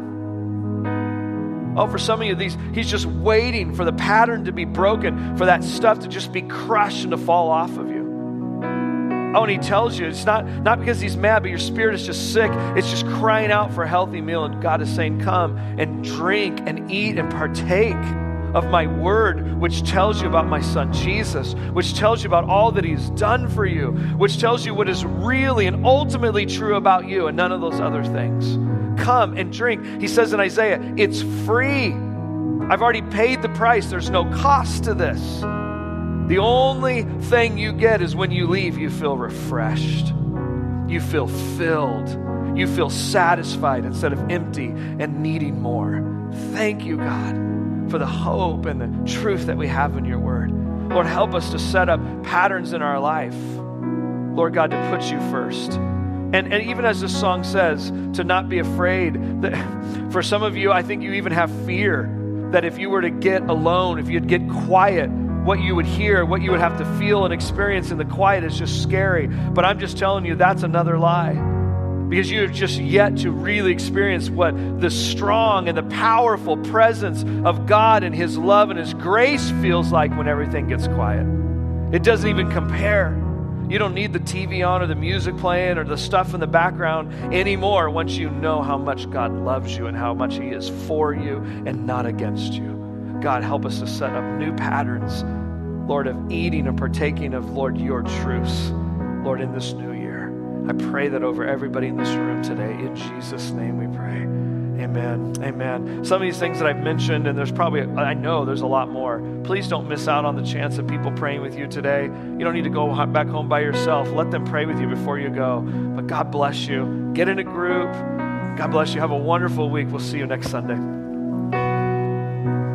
Oh, for some of you, these he's just waiting for the pattern to be broken, for that stuff to just be crushed and to fall off of you. Oh, and he tells you, it's not, not because he's mad, but your spirit is just sick. It's just crying out for a healthy meal. And God is saying, come and drink and eat and partake of my word, which tells you about my son Jesus, which tells you about all that he's done for you, which tells you what is really and ultimately true about you and none of those other things. Come and drink. He says in Isaiah, it's free. I've already paid the price. There's no cost to this. The only thing you get is when you leave, you feel refreshed. You feel filled. You feel satisfied instead of empty and needing more. Thank you, God, for the hope and the truth that we have in your word. Lord, help us to set up patterns in our life. Lord God, to put you first. And, and even as this song says, to not be afraid. That for some of you, I think you even have fear that if you were to get alone, if you'd get quiet, what you would hear, what you would have to feel and experience in the quiet is just scary. But I'm just telling you, that's another lie. Because you have just yet to really experience what the strong and the powerful presence of God and his love and his grace feels like when everything gets quiet. It doesn't even compare. You don't need the T V on or the music playing or the stuff in the background anymore once you know how much God loves you and how much he is for you and not against you. God, help us to set up new patterns, Lord, of eating and partaking of, Lord, your truths, Lord, in this new year. I pray that over everybody in this room today. In Jesus' name we pray. Amen. Amen. Some of these things that I've mentioned, and there's probably, I know there's a lot more. Please don't miss out on the chance of people praying with you today. You don't need to go back home by yourself. Let them pray with you before you go. But God bless you. Get in a group. God bless you. Have a wonderful week. We'll see you next Sunday.